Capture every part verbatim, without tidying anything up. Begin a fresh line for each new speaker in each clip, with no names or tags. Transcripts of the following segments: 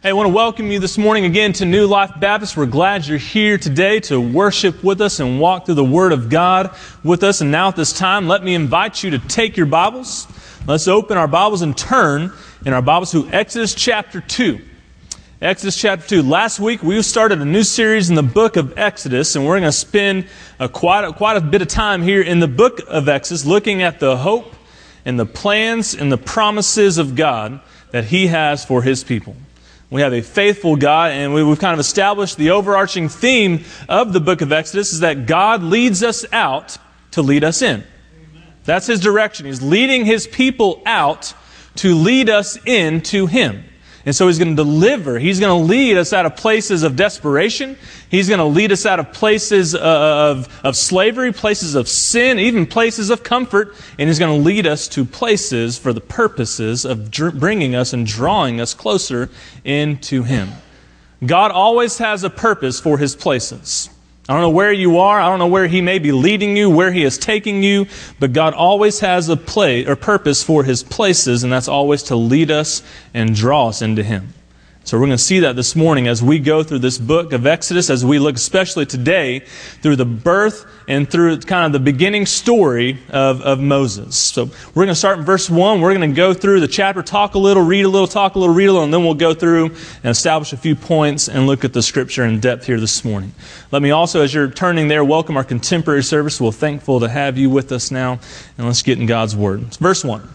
Hey, I want to welcome you this morning again to New Life Baptist. We're glad you're here today to worship with us and walk through the Word of God with us. And now at this time, let me invite you to take your Bibles. Let's open our Bibles and turn in our Bibles to Exodus chapter two. Exodus chapter two. Last week, we started a new series in the book of Exodus, and we're going to spend a quite, a, quite a bit of time here in the book of Exodus looking at the hope and the plans and the promises of God that He has for His people. We have a faithful God, and we've kind of established the overarching theme of the book of Exodus is that God leads us out to lead us in. Amen. That's His direction. He's leading His people out to lead us into Him. And so He's going to deliver. He's going to lead us out of places of desperation. He's going to lead us out of places of, of slavery, places of sin, even places of comfort. And He's going to lead us to places for the purposes of dr- bringing us and drawing us closer into Him. God always has a purpose for His places. I don't know where you are. I don't know where He may be leading you, where He is taking you. But God always has a play or purpose for His places, and that's always to lead us and draw us into Him. So we're going to see that this morning as we go through this book of Exodus, as we look especially today through the birth and through kind of the beginning story of, of Moses. So we're going to start in verse one. We're going to go through the chapter, talk a little, read a little, talk a little, read a little, and then we'll go through and establish a few points and look at the Scripture in depth here this morning. Let me also, as you're turning there, welcome our contemporary service. We're thankful to have you with us now. And let's get in God's Word. Verse one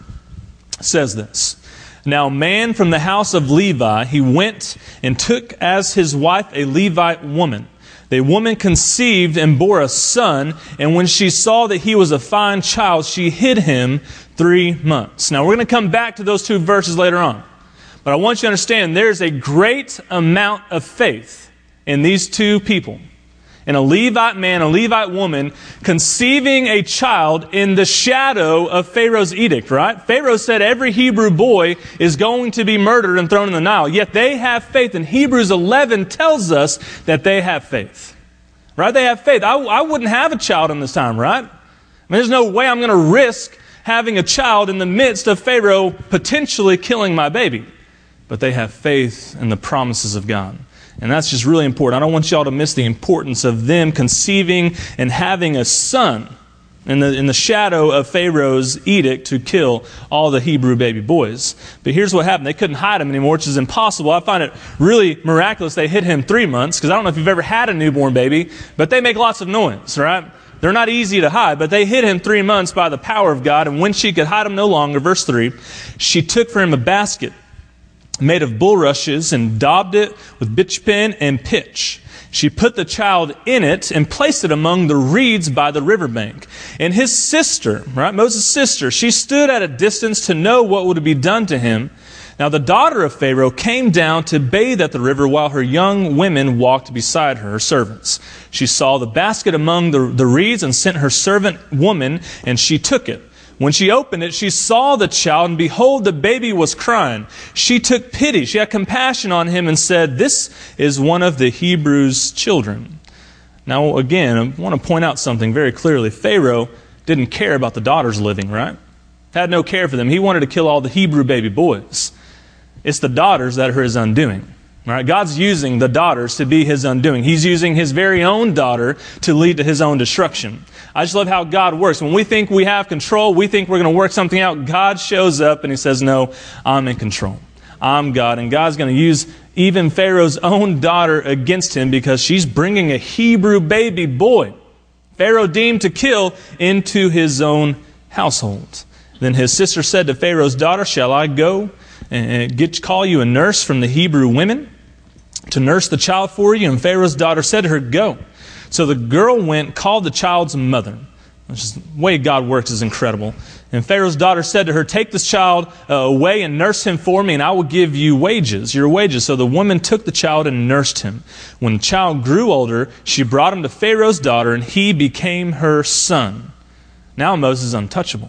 says this. Now, a man from the house of Levi, he went and took as his wife a Levite woman. The woman conceived and bore a son, and when she saw that he was a fine child, she hid him three months. Now, we're going to come back to those two verses later on. But I want you to understand there's a great amount of faith in these two people. And a Levite man, a Levite woman, conceiving a child in the shadow of Pharaoh's edict, right? Pharaoh said every Hebrew boy is going to be murdered and thrown in the Nile. Yet they have faith. And Hebrews eleven tells us that they have faith. Right? They have faith. I, I wouldn't have a child in this time, right? I mean, there's no way I'm going to risk having a child in the midst of Pharaoh potentially killing my baby. But they have faith in the promises of God. And that's just really important. I don't want y'all to miss the importance of them conceiving and having a son in the, in the shadow of Pharaoh's edict to kill all the Hebrew baby boys. But here's what happened. They couldn't hide him anymore, which is impossible. I find it really miraculous they hid him three months, because I don't know if you've ever had a newborn baby, but they make lots of noise, right? They're not easy to hide, but they hid him three months by the power of God. And when she could hide him no longer, verse three, she took for him a basket made of bulrushes and daubed it with bitchpin and pitch. She put the child in it and placed it among the reeds by the riverbank. And his sister, right, Moses' sister, she stood at a distance to know what would be done to him. Now the daughter of Pharaoh came down to bathe at the river while her young women walked beside her, her servants. She saw the basket among the, the reeds and sent her servant woman, and she took it. When she opened it, she saw the child, and behold, the baby was crying. She took pity. She had compassion on him and said, "This is one of the Hebrews' children." Now, again, I want to point out something very clearly. Pharaoh didn't care about the daughters living, right? Had no care for them. He wanted to kill all the Hebrew baby boys. It's the daughters that are his undoing. All right, God's using the daughters to be His undoing. He's using His very own daughter to lead to His own destruction. I just love how God works. When we think we have control, we think we're going to work something out, God shows up and He says, "No, I'm in control. I'm God." And God's going to use even Pharaoh's own daughter against him because she's bringing a Hebrew baby boy, Pharaoh deemed to kill, into his own household. Then his sister said to Pharaoh's daughter, "Shall I go and get call you a nurse from the Hebrew women to nurse the child for you?" And Pharaoh's daughter said to her, "Go." So the girl went, called the child's mother. Which is, the way God works is incredible. And Pharaoh's daughter said to her, "Take this child uh, away and nurse him for me, and I will give you wages, your wages." So the woman took the child and nursed him. When the child grew older, she brought him to Pharaoh's daughter, and he became her son. Now Moses is untouchable.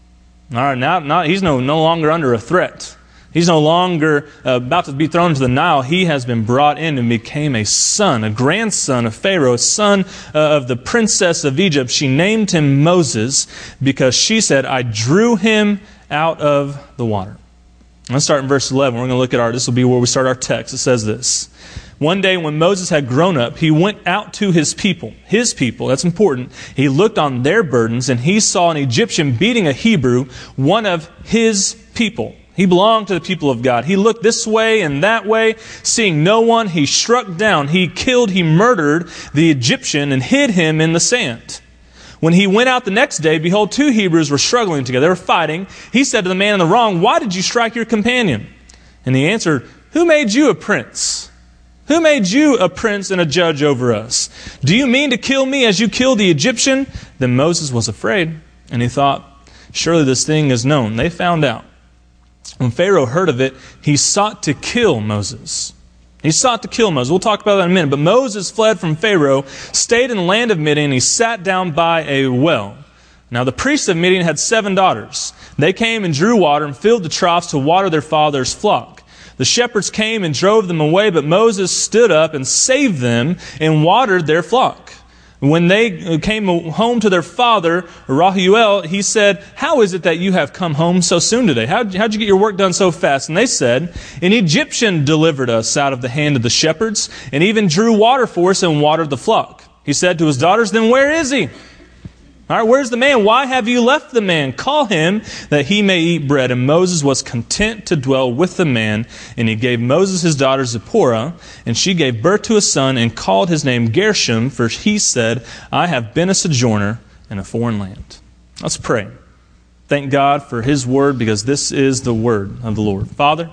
All right, now, now he's no, no longer under a threat. He's no longer uh, about to be thrown into the Nile. He has been brought in and became a son, a grandson of Pharaoh, a son uh, of the princess of Egypt. She named him Moses because she said, "I drew him out of the water." Let's start in verse eleven. We're going to look at our, this will be where we start our text. It says this. One day when Moses had grown up, he went out to his people. His people, that's important. He looked on their burdens, and he saw an Egyptian beating a Hebrew, one of his people. He belonged to the people of God. He looked this way and that way, seeing no one. He struck down, he killed, he murdered the Egyptian and hid him in the sand. When he went out the next day, behold, two Hebrews were struggling together. They were fighting. He said to the man in the wrong, "Why did you strike your companion?" And he answered, "Who made you a prince? Who made you a prince and a judge over us? Do you mean to kill me as you killed the Egyptian?" Then Moses was afraid, and he thought, "Surely this thing is known." They found out. When Pharaoh heard of it, he sought to kill Moses. He sought to kill Moses. We'll talk about that in a minute. But Moses fled from Pharaoh, stayed in the land of Midian, and he sat down by a well. Now the priests of Midian had seven daughters. They came and drew water and filled the troughs to water their father's flock. The shepherds came and drove them away, but Moses stood up and saved them and watered their flock. When they came home to their father, Rahuel, he said, "How is it that you have come home so soon today? How, how'd you get your work done so fast?" And they said, "An Egyptian delivered us out of the hand of the shepherds, and even drew water for us and watered the flock." He said to his daughters, "Then where is he? All right, where's the man? Why have you left the man? Call him that he may eat bread." And Moses was content to dwell with the man. And he gave Moses his daughter Zipporah, and she gave birth to a son and called his name Gershom, for he said, "I have been a sojourner in a foreign land." Let's pray. Thank God for his word, because this is the word of the Lord. Father,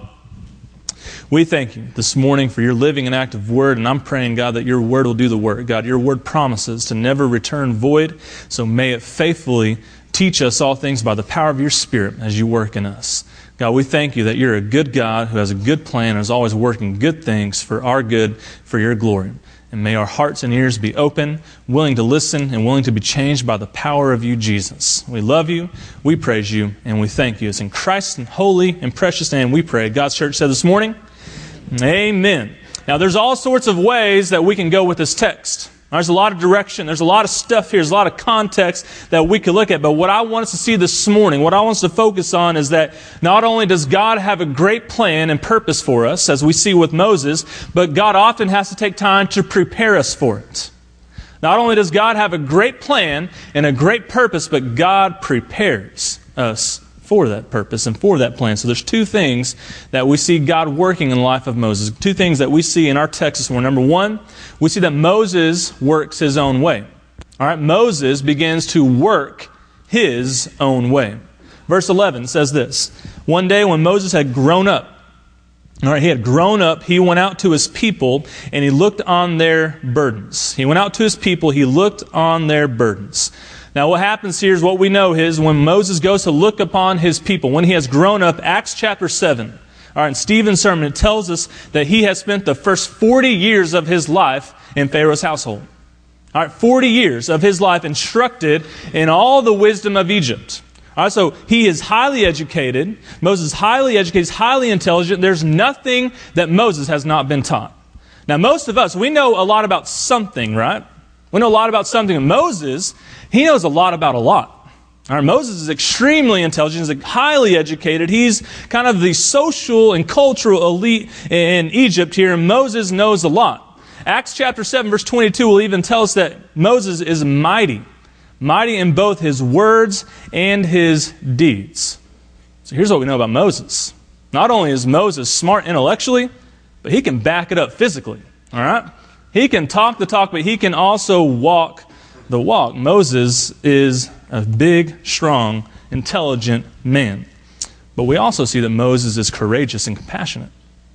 we thank you this morning for your living and active word, and I'm praying, God, that your word will do the work. God, your word promises to never return void, so may it faithfully teach us all things by the power of your Spirit as you work in us. God, we thank you that you're a good God who has a good plan and is always working good things for our good, for your glory. And may our hearts and ears be open, willing to listen, and willing to be changed by the power of you, Jesus. We love you, we praise you, and we thank you. It's in Christ's holy and precious name we pray. God's church said this morning, amen. Now, there's all sorts of ways that we can go with this text. There's a lot of direction. There's a lot of stuff here. There's a lot of context that we could look at. But what I want us to see this morning, what I want us to focus on is that not only does God have a great plan and purpose for us, as we see with Moses, but God often has to take time to prepare us for it. Not only does God have a great plan and a great purpose, but God prepares us for that purpose and for that plan. So there's two things that we see God working in the life of Moses. Two things that we see in our text this morning. Number one, we see that Moses works his own way. All right, Moses begins to work his own way. Verse eleven says this, "One day when Moses had grown up," all right, he had grown up, he went out to his people and he looked on their burdens. He went out to his people, he looked on their burdens. Now what happens here is what we know is when Moses goes to look upon his people, when he has grown up, Acts chapter seven. All right, in Stephen's sermon, it tells us that he has spent the first forty years of his life in Pharaoh's household. All right, forty years of his life instructed in all the wisdom of Egypt. All right, so he is highly educated. Moses is highly educated, he's highly intelligent. There's nothing that Moses has not been taught. Now, most of us, we know a lot about something, right? We know a lot about something. And Moses, he knows a lot about a lot. All right, Moses is extremely intelligent. He's highly educated. He's kind of the social and cultural elite in Egypt here. And Moses knows a lot. Acts chapter seven, verse twenty-two will even tell us that Moses is mighty. Mighty in both his words and his deeds. So here's what we know about Moses. Not only is Moses smart intellectually, but he can back it up physically. All right? He can talk the talk, but he can also walk the walk. Moses is a big, strong, intelligent man. But we also see that Moses is courageous and compassionate.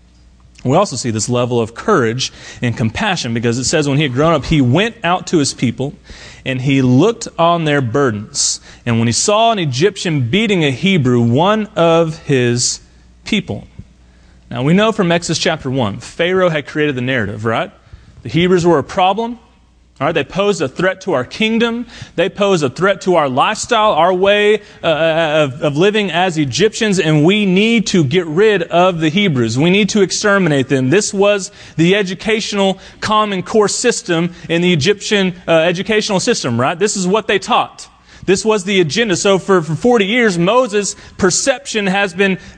We also see this level of courage and compassion because it says when he had grown up, he went out to his people and he looked on their burdens. And when he saw an Egyptian beating a Hebrew, one of his people. Now we know from Exodus chapter one, Pharaoh had created the narrative, right? The Hebrews were a problem. All right, they posed a threat to our kingdom. They posed a threat to our lifestyle, our way uh, of, of living as Egyptians, and we need to get rid of the Hebrews. We need to exterminate them. This was the educational common core system in the Egyptian uh, educational system, right? This is what they taught. This was the agenda. So for, for forty years, Moses' perception has been, been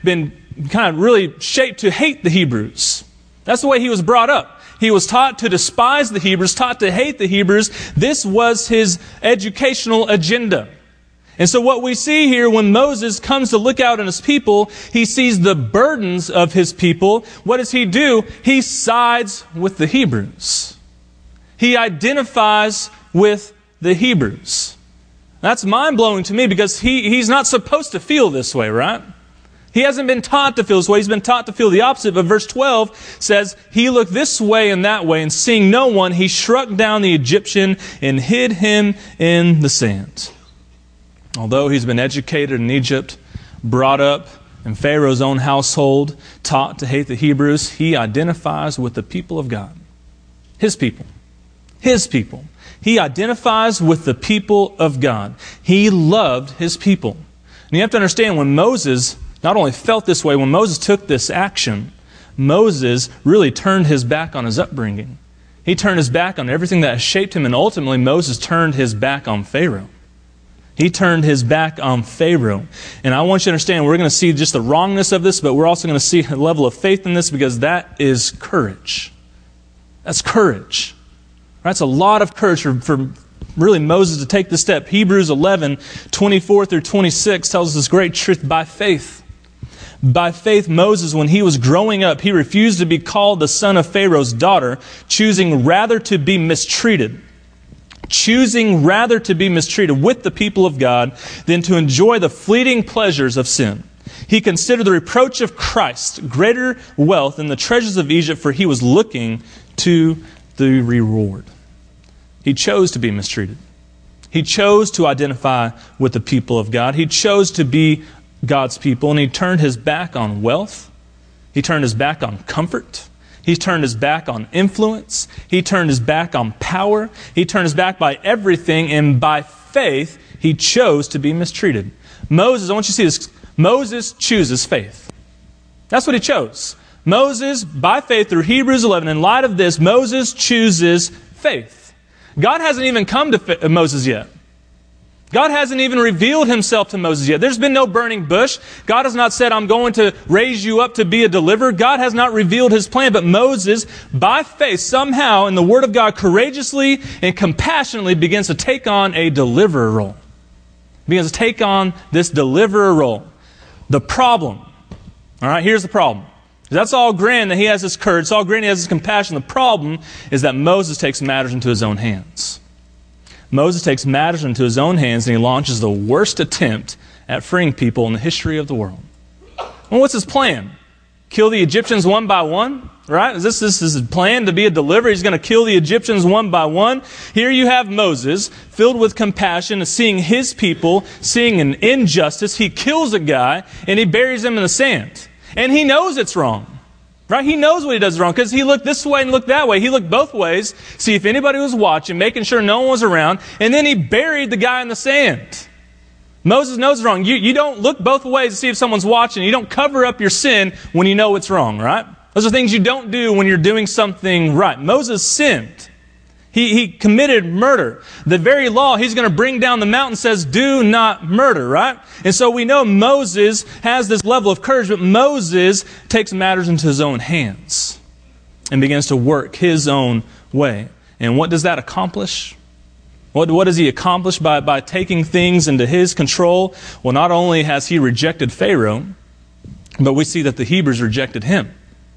kind of really shaped to hate the Hebrews. That's the way he was brought up. He was taught to despise the Hebrews, taught to hate the Hebrews. This was his educational agenda. And so what we see here, when Moses comes to look out on his people, he sees the burdens of his people. What does he do? He sides with the Hebrews. He identifies with the Hebrews. That's mind-blowing to me because he, he's not supposed to feel this way, right? He hasn't been taught to feel this way. He's been taught to feel the opposite. But verse twelve says, he looked this way and that way, and seeing no one, he struck down the Egyptian and hid him in the sand. Although he's been educated in Egypt, brought up in Pharaoh's own household, taught to hate the Hebrews, he identifies with the people of God. His people. His people. He identifies with the people of God. He loved his people. And you have to understand, when Moses not only felt this way, when Moses took this action, Moses really turned his back on his upbringing. He turned his back on everything that shaped him, and ultimately Moses turned his back on Pharaoh. He turned his back on Pharaoh. And I want you to understand, we're going to see just the wrongness of this, but we're also going to see a level of faith in this, because that is courage. That's courage. That's a lot of courage for, for really Moses to take this step. Hebrews eleven, twenty-four through twenty-six tells us this great truth by faith. By faith, Moses, when he was growing up, he refused to be called the son of Pharaoh's daughter, choosing rather to be mistreated. Choosing rather to be mistreated with the people of God than to enjoy the fleeting pleasures of sin. He considered the reproach of Christ greater wealth than the treasures of Egypt, for he was looking to the reward. He chose to be mistreated. He chose to identify with the people of God. He chose to be God's people, and he turned his back on wealth. He turned his back on comfort. He turned his back on influence. He turned his back on power. He turned his back by everything, and by faith, he chose to be mistreated. Moses, I want you to see this. Moses chooses faith. That's what he chose. Moses, by faith, through Hebrews eleven, in light of this, Moses chooses faith. God hasn't even come to Moses yet. God hasn't even revealed himself to Moses yet. There's been no burning bush. God has not said, I'm going to raise you up to be a deliverer. God has not revealed his plan. But Moses, by faith, somehow, in the Word of God, courageously and compassionately begins to take on a deliverer role. Begins to take on this deliverer role. The problem, all right, here's the problem. That's all grand that he has his courage. It's all grand he has his compassion. The problem is that Moses takes matters into his own hands. Moses takes matters into his own hands, and he launches the worst attempt at freeing people in the history of the world. Well, what's his plan? Kill the Egyptians one by one? Right? Is this, this is his plan to be a deliverer? He's going to kill the Egyptians one by one. Here you have Moses, filled with compassion, seeing his people, seeing an injustice. He kills a guy, and he buries him in the sand. And he knows it's wrong. Right? He knows what he does wrong because he looked this way and looked that way. He looked both ways, see if anybody was watching, making sure no one was around, and then he buried the guy in the sand. Moses knows it's wrong. You, you don't look both ways to see if someone's watching. You don't cover up your sin when you know it's wrong, right? Those are things you don't do when you're doing something right. Moses sinned. He, he committed murder. The very law he's going to bring down the mountain says, do not murder, right? And so we know Moses has this level of courage, but Moses takes matters into his own hands and begins to work his own way. And what does that accomplish? What, what does he accomplish by, by taking things into his control? Well, not only has he rejected Pharaoh, but we see that the Hebrews rejected him.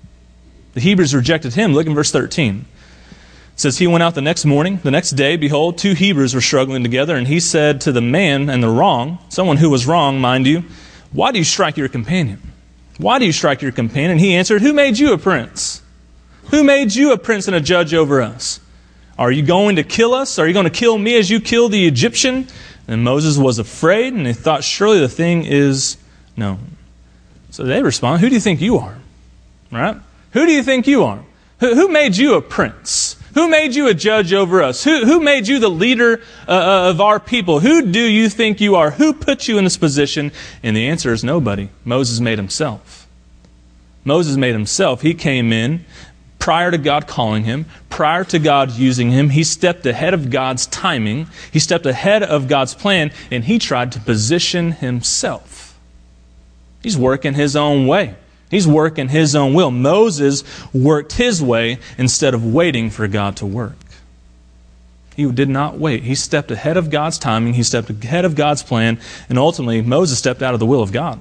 The Hebrews rejected him. Look in verse thirteen. It says, he went out the next morning. The next day, behold, two Hebrews were struggling together, and he said to the man and the wrong, someone who was wrong, mind you, why do you strike your companion? Why do you strike your companion? And he answered, who made you a prince? Who made you a prince and a judge over us? Are you going to kill us? Are you going to kill me as you killed the Egyptian? And Moses was afraid, and he thought, surely the thing is known. So they respond, who do you think you are? Right? Who do you think you are? Who, who made you a prince? Who made you a judge over us? Who, who made you the leader uh, of our people? Who do you think you are? Who put you in this position? And the answer is nobody. Moses made himself. Moses made himself. He came in prior to God calling him, prior to God using him. He stepped ahead of God's timing. He stepped ahead of God's plan, and he tried to position himself. He's working his own way. He's working his own will. Moses worked his way instead of waiting for God to work. He did not wait. He stepped ahead of God's timing. He stepped ahead of God's plan. And ultimately, Moses stepped out of the will of God.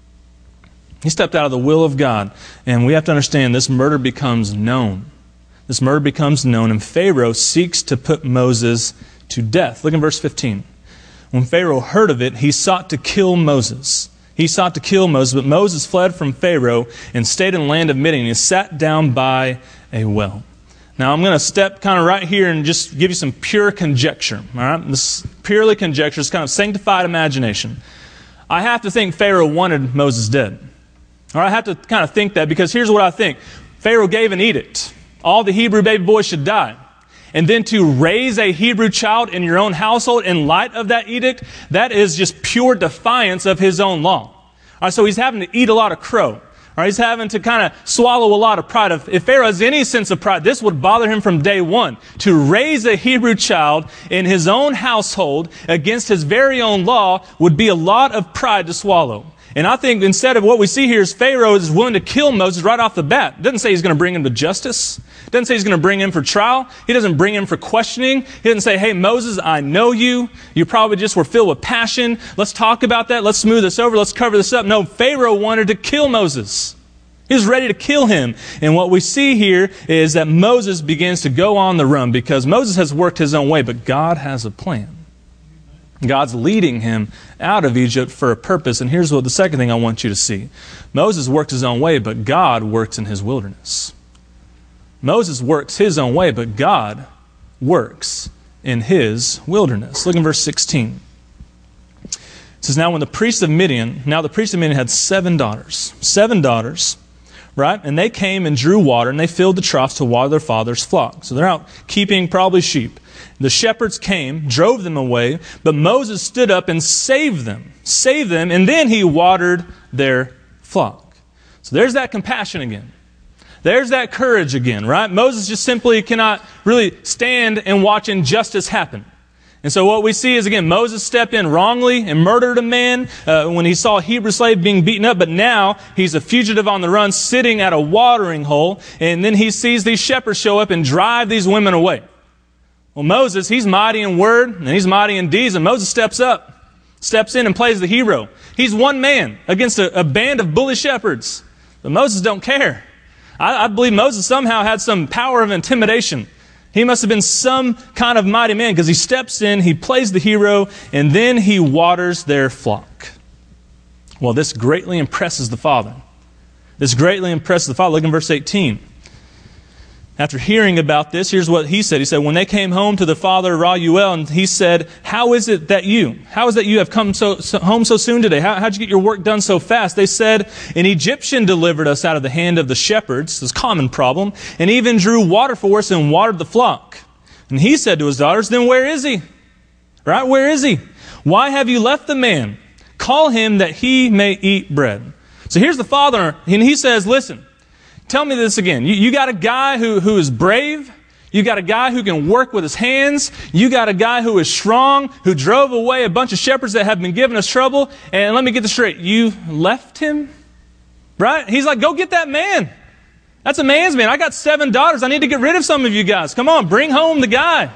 He stepped out of the will of God. And we have to understand this murder becomes known. This murder becomes known, and Pharaoh seeks to put Moses to death. Look in verse fifteen. When Pharaoh heard of it, he sought to kill Moses. He sought to kill Moses, but Moses fled from Pharaoh and stayed in the land of Midian. He sat down by a well. Now, I'm going to step kind of right here and just give you some pure conjecture. All right? This is purely conjecture. It's kind of sanctified imagination. I have to think Pharaoh wanted Moses dead. All right? I have to kind of think that because here's what I think. Pharaoh gave an edict. All the Hebrew baby boys should die. And then to raise a Hebrew child in your own household in light of that edict, that is just pure defiance of his own law. All right, so he's having to eat a lot of crow. All right, he's having to kind of swallow a lot of pride. If, if Pharaoh has any sense of pride, this would bother him from day one. To raise a Hebrew child in his own household against his very own law would be a lot of pride to swallow. And I think instead of what we see here is Pharaoh is willing to kill Moses right off the bat. It doesn't say he's going to bring him to justice. It doesn't say he's going to bring him for trial. He doesn't bring him for questioning. He doesn't say, hey, Moses, I know you. You probably just were filled with passion. Let's talk about that. Let's smooth this over. Let's cover this up. No, Pharaoh wanted to kill Moses. He was ready to kill him. And what we see here is that Moses begins to go on the run because Moses has worked his own way, but God has a plan. God's leading him out of Egypt for a purpose. And here's what the second thing I want you to see. Moses worked his own way, but God works in his wilderness. Moses works his own way, but God works in his wilderness. Look in verse sixteen. It says, now when the priests of Midian, now the priests of Midian had seven daughters. Seven daughters, right? And they came and drew water, and they filled the troughs to water their father's flock. So they're out keeping probably sheep. The shepherds came, drove them away, but Moses stood up and saved them. Saved them, and then he watered their flock. So there's that compassion again. There's that courage again, right? Moses just simply cannot really stand and watch injustice happen. And so what we see is, again, Moses stepped in wrongly and murdered a man uh, when he saw a Hebrew slave being beaten up, but now he's a fugitive on the run sitting at a watering hole, and then he sees these shepherds show up and drive these women away. Well, Moses, he's mighty in word and he's mighty in deeds, and Moses steps up, steps in and plays the hero. He's one man against a, a band of bully shepherds. But Moses don't care. I, I believe Moses somehow had some power of intimidation. He must have been some kind of mighty man because he steps in, he plays the hero, and then he waters their flock. Well, this greatly impresses the father. This greatly impresses the father. Look in verse eighteen. After hearing about this, here's what he said. He said, when they came home to the father Reuel, and he said, how is it that you, how is it that you have come so, so home so soon today? How, how'd you get your work done so fast? They said, an Egyptian delivered us out of the hand of the shepherds, this common problem, and even drew water for us and watered the flock. And he said to his daughters, then where is he? Right? Where is he? Why have you left the man? Call him that he may eat bread. So here's the father, and he says, listen, tell me this again. You, you got a guy who, who is brave. You got a guy who can work with his hands. You got a guy who is strong, who drove away a bunch of shepherds that have been giving us trouble. And let me get this straight. You left him? Right? He's like, go get that man. That's a man's man. I got seven daughters. I need to get rid of some of you guys. Come on, bring home the guy.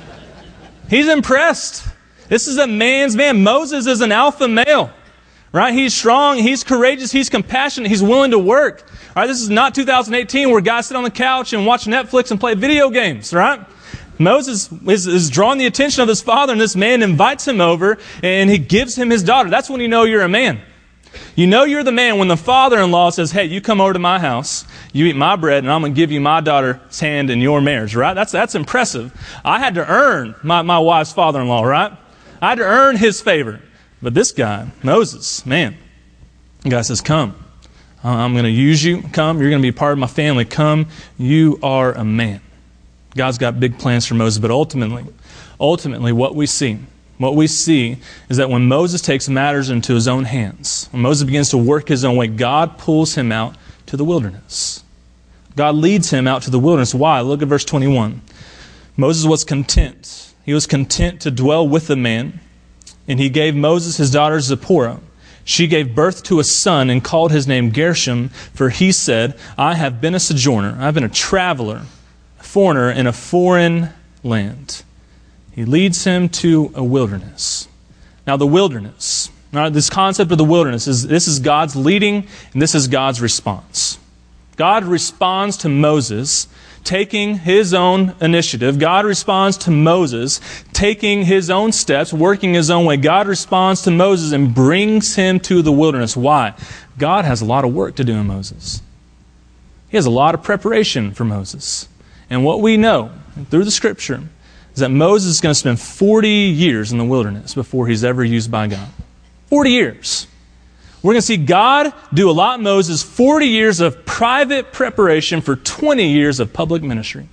He's impressed. This is a man's man. Moses is an alpha male. Right? He's strong, he's courageous, he's compassionate, he's willing to work. All right, this is not two thousand eighteen where guys sit on the couch and watch Netflix and play video games, right? Moses is, is drawing the attention of his father, and this man invites him over, and he gives him his daughter. That's when you know you're a man. You know you're the man when the father-in-law says, hey, you come over to my house, you eat my bread, and I'm going to give you my daughter's hand in your marriage, right? That's, that's impressive. I had to earn my, my wife's father-in-law, right? I had to earn his favor. But this guy, Moses, man, the guy says, come. I'm going to use you. Come. You're going to be part of my family. Come. You are a man. God's got big plans for Moses. But ultimately, ultimately what we see, what we see is that when Moses takes matters into his own hands, when Moses begins to work his own way, God pulls him out to the wilderness. God leads him out to the wilderness. Why? Look at verse twenty-one. Moses was content. He was content to dwell with the man. And he gave Moses his daughter Zipporah. She gave birth to a son and called his name Gershom, for he said, I have been a sojourner, I have been a traveler, a foreigner in a foreign land. He leads him to a wilderness. Now the wilderness, now this concept of the wilderness, is this is God's leading and this is God's response. God responds to Moses taking his own initiative. God responds to Moses taking his own steps, working his own way. God responds to Moses and brings him to the wilderness. Why? God has a lot of work to do in Moses. He has a lot of preparation for Moses. And what we know through the Scripture is that Moses is going to spend forty years in the wilderness before he's ever used by God. forty years. We're going to see God do a lot in Moses, forty years of private preparation for twenty years of public ministry.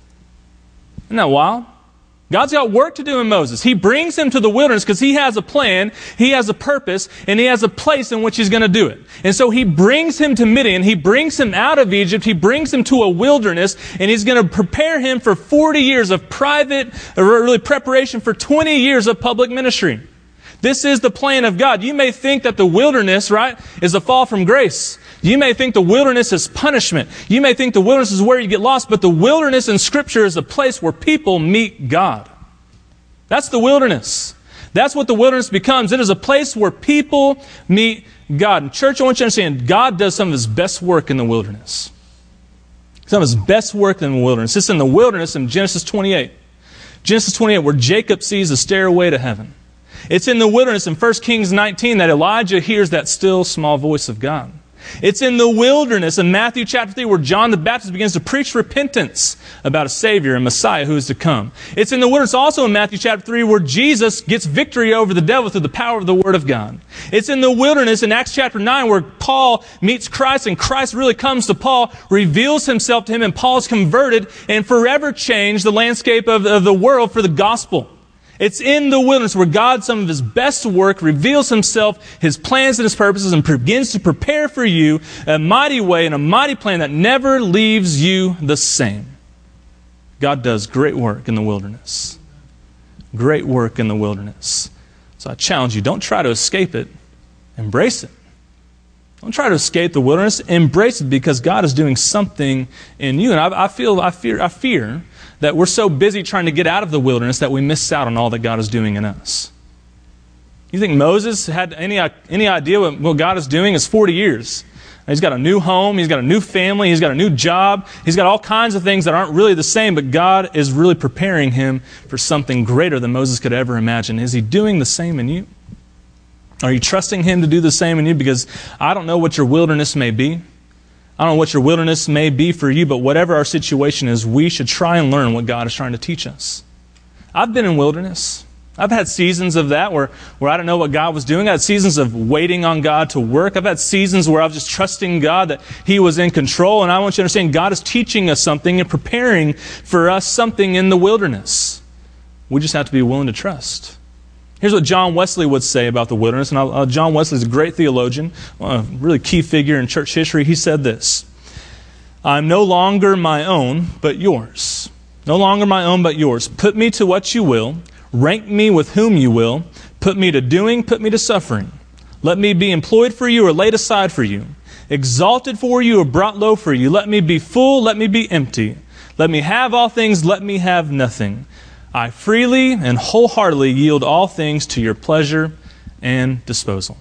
Isn't that wild? God's got work to do in Moses. He brings him to the wilderness because he has a plan, he has a purpose, and he has a place in which he's going to do it. And so he brings him to Midian, he brings him out of Egypt, he brings him to a wilderness, and he's going to prepare him for forty years of private, or really preparation for twenty years of public ministry. This is the plan of God. You may think that the wilderness, right, is a fall from grace. You may think the wilderness is punishment. You may think the wilderness is where you get lost, but the wilderness in Scripture is a place where people meet God. That's the wilderness. That's what the wilderness becomes. It is a place where people meet God. And church, I want you to understand, God does some of His best work in the wilderness. Some of His best work in the wilderness. It's in the wilderness in Genesis twenty-eight. Genesis twenty-eight, where Jacob sees the stairway to heaven. It's in the wilderness in First Kings nineteen that Elijah hears that still small voice of God. It's in the wilderness in Matthew chapter three where John the Baptist begins to preach repentance about a Savior and Messiah who is to come. It's in the wilderness also in Matthew chapter three where Jesus gets victory over the devil through the power of the Word of God. It's in the wilderness in Acts chapter nine where Paul meets Christ and Christ really comes to Paul, reveals Himself to him, and Paul is converted and forever changed the landscape of, of the world for the gospel. It's in the wilderness where God, some of His best work, reveals Himself, His plans and His purposes, and begins to prepare for you a mighty way and a mighty plan that never leaves you the same. God does great work in the wilderness. Great work in the wilderness. So I challenge you, don't try to escape it. Embrace it. Don't try to escape the wilderness. Embrace it because God is doing something in you. And I, I feel, I fear, I fear that we're so busy trying to get out of the wilderness that we miss out on all that God is doing in us. You think Moses had any, any idea what, what God is doing? It's forty years. He's got a new home. He's got a new family. He's got a new job. He's got all kinds of things that aren't really the same, but God is really preparing him for something greater than Moses could ever imagine. Is He doing the same in you? Are you trusting Him to do the same in you? Because I don't know what your wilderness may be. I don't know what your wilderness may be for you, but whatever our situation is, we should try and learn what God is trying to teach us. I've been in wilderness. I've had seasons of that where, where I didn't know what God was doing. I had seasons of waiting on God to work. I've had seasons where I was just trusting God that He was in control. And I want you to understand God is teaching us something and preparing for us something in the wilderness. We just have to be willing to trust. Here's what John Wesley would say about the wilderness. And uh, John Wesley is a great theologian, a really key figure in church history. He said this: I'm no longer my own, but yours. No longer my own, but yours. Put me to what you will. Rank me with whom you will. Put me to doing, put me to suffering. Let me be employed for you or laid aside for you. Exalted for you or brought low for you. Let me be full, let me be empty. Let me have all things, let me have nothing. I freely and wholeheartedly yield all things to your pleasure and disposal.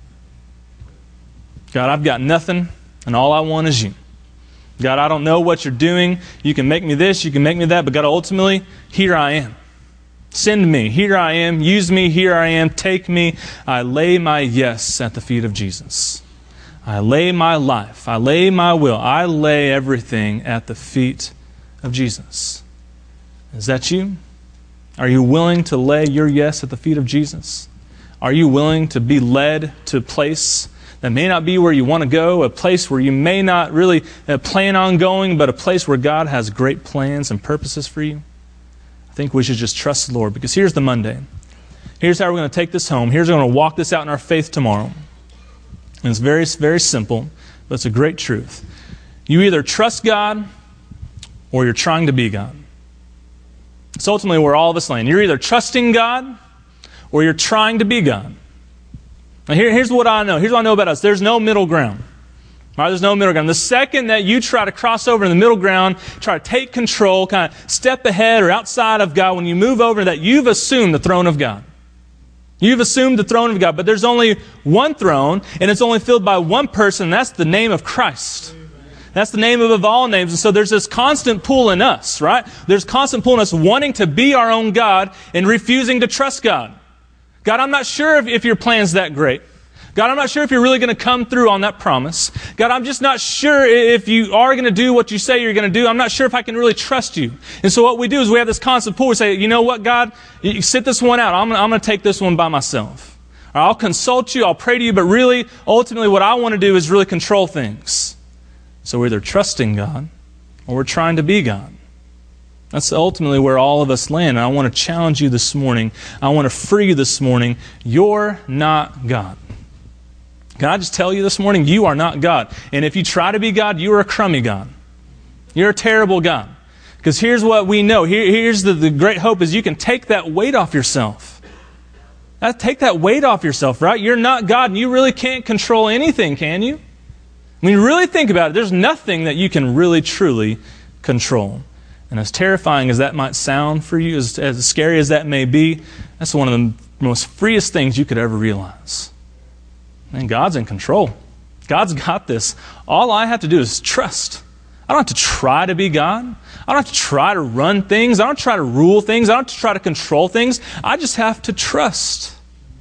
God, I've got nothing, and all I want is you. God, I don't know what you're doing. You can make me this, you can make me that, but God, ultimately, here I am. Send me. Here I am. Use me. Here I am. Take me. I lay my yes at the feet of Jesus. I lay my life. I lay my will. I lay everything at the feet of Jesus. Is that you? Are you willing to lay your yes at the feet of Jesus? Are you willing to be led to a place that may not be where you want to go, a place where you may not really plan on going, but a place where God has great plans and purposes for you? I think we should just trust the Lord, because here's the Monday. Here's how we're going to take this home. Here's how we're going to walk this out in our faith tomorrow. And it's very, very simple, but it's a great truth. You either trust God or you're trying to be God. It's ultimately where all of us land. You're either trusting God or you're trying to be God. Now here, here's what I know. Here's what I know about us. There's no middle ground. All right, there's no middle ground. The second that you try to cross over in the middle ground, try to take control, kind of step ahead or outside of God, when you move over that, you've assumed the throne of God. You've assumed the throne of God, but there's only one throne, and it's only filled by one person, and that's the name of Christ. That's the name above all names. And so there's this constant pull in us, right? There's constant pull in us wanting to be our own God and refusing to trust God. God, I'm not sure if, if your plan's that great. God, I'm not sure if you're really going to come through on that promise. God, I'm just not sure if you are going to do what you say you're going to do. I'm not sure if I can really trust you. And so what we do is we have this constant pull. We say, you know what, God, you sit this one out. I'm going to, I'm going to take this one by myself. Or I'll consult you. I'll pray to you. But really, ultimately, what I want to do is really control things. So we're either trusting God or we're trying to be God. That's ultimately where all of us land. And I want to challenge you this morning. I want to free you this morning. You're not God. Can I just tell you this morning, you are not God. And if you try to be God, you are a crummy God. You're a terrible God. Because here's what we know. Here, here's the, the great hope is you can take that weight off yourself. That, take that weight off yourself, right? You're not God and you really can't control anything, can you? When you really think about it, there's nothing that you can really, truly control. And as terrifying as that might sound for you, as, as scary as that may be, that's one of the most freest things you could ever realize. And God's in control. God's got this. All I have to do is trust. I don't have to try to be God. I don't have to try to run things. I don't have to try to rule things. I don't have to try to control things. I just have to trust.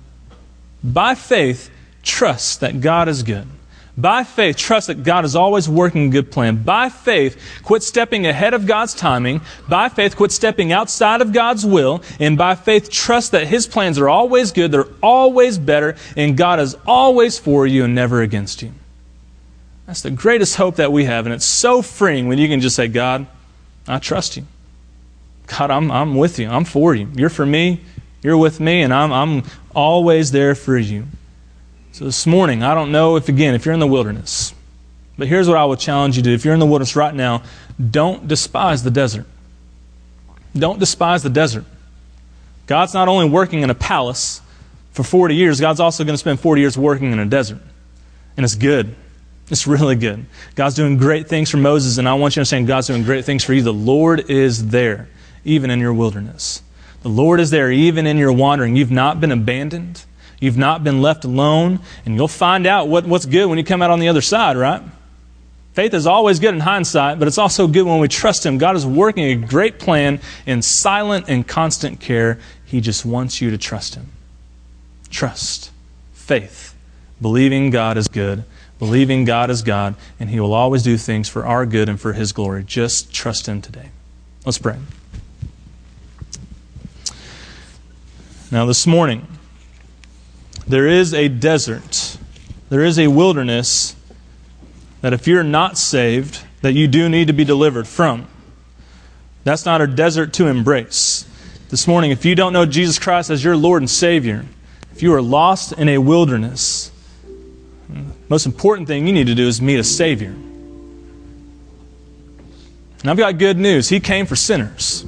By faith, trust that God is good. By faith, trust that God is always working a good plan. By faith, quit stepping ahead of God's timing. By faith, quit stepping outside of God's will. And by faith, trust that His plans are always good, they're always better, and God is always for you and never against you. That's the greatest hope that we have, and it's so freeing when you can just say, God, I trust you. God, I'm, I'm with you. I'm for you. You're for me. You're with me, and I'm, I'm always there for you. So this morning, I don't know if, again, if you're in the wilderness, but here's what I would challenge you to do. If you're in the wilderness right now, don't despise the desert. Don't despise the desert. God's not only working in a palace for forty years, God's also going to spend forty years working in a desert. And it's good. It's really good. God's doing great things for Moses, and I want you to understand God's doing great things for you. The Lord is there, even in your wilderness. The Lord is there, even in your wandering. You've not been abandoned. You've not been left alone, and you'll find out what, what's good when you come out on the other side, right? Faith is always good in hindsight, but it's also good when we trust Him. God is working a great plan in silent and constant care. He just wants you to trust Him. Trust. Faith. Believing God is good. Believing God is God, and He will always do things for our good and for His glory. Just trust Him today. Let's pray. Now this morning, there is a desert, there is a wilderness that if you're not saved, that you do need to be delivered from. That's not a desert to embrace. This morning, if you don't know Jesus Christ as your Lord and Savior, if you are lost in a wilderness, the most important thing you need to do is meet a Savior. And I've got good news. He came for sinners.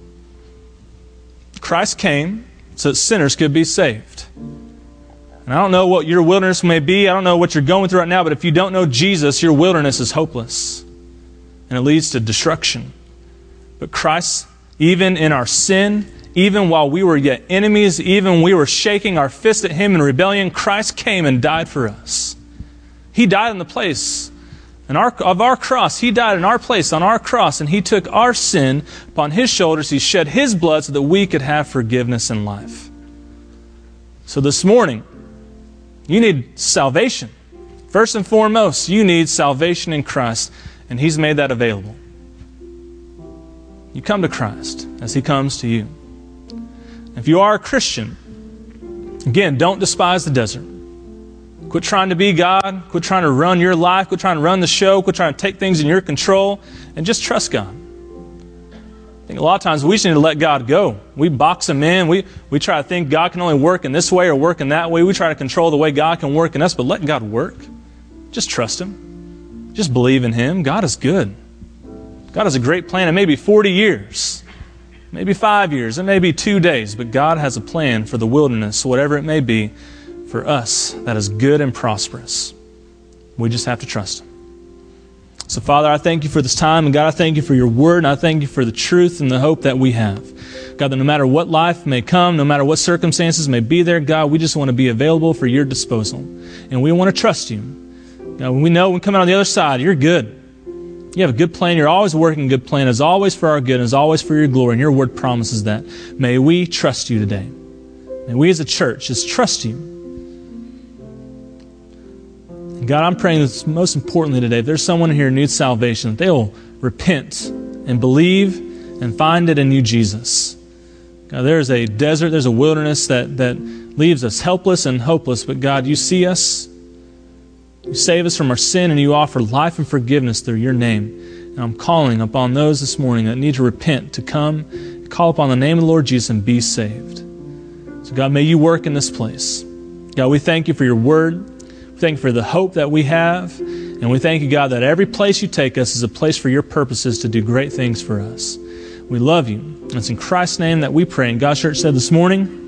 Christ came so that sinners could be saved. And I don't know what your wilderness may be. I don't know what you're going through right now. But if you don't know Jesus, your wilderness is hopeless. And it leads to destruction. But Christ, even in our sin, even while we were yet enemies, even when we were shaking our fist at Him in rebellion, Christ came and died for us. He died in the place in our, of our cross. He died in our place on our cross. And He took our sin upon His shoulders. He shed His blood so that we could have forgiveness and life. So this morning, you need salvation. First and foremost, you need salvation in Christ, and He's made that available. You come to Christ as He comes to you. If you are a Christian, again, don't despise the desert. Quit trying to be God. Quit trying to run your life. Quit trying to run the show. Quit trying to take things in your control, and just trust God. I think a lot of times we just need to let God go. We box Him in. We, we try to think God can only work in this way or work in that way. We try to control the way God can work in us, but let God work. Just trust Him. Just believe in Him. God is good. God has a great plan. It may be forty years, maybe five years, it may be two days, but God has a plan for the wilderness, whatever it may be, for us that is good and prosperous. We just have to trust Him. So, Father, I thank You for this time. And God, I thank You for Your word. And I thank You for the truth and the hope that we have. God, that no matter what life may come, no matter what circumstances may be there, God, we just want to be available for Your disposal. And we want to trust You. God, we know when we come out on the other side, You're good. You have a good plan. You're always working a good plan. It's always for our good. And it's always for Your glory. And Your word promises that. May we trust You today. May we as a church just trust You. And God, I'm praying this most importantly today, if there's someone here who needs salvation, that they will repent and believe and find it in You, Jesus. God, there's a desert, there's a wilderness that, that leaves us helpless and hopeless. But God, You see us. You save us from our sin, and You offer life and forgiveness through Your name. And I'm calling upon those this morning that need to repent to come, call upon the name of the Lord Jesus and be saved. So God, may You work in this place. God, we thank You for Your word. We thank You for the hope that we have. And we thank You, God, that every place You take us is a place for Your purposes to do great things for us. We love You. And it's in Christ's name that we pray. And God's church said this morning,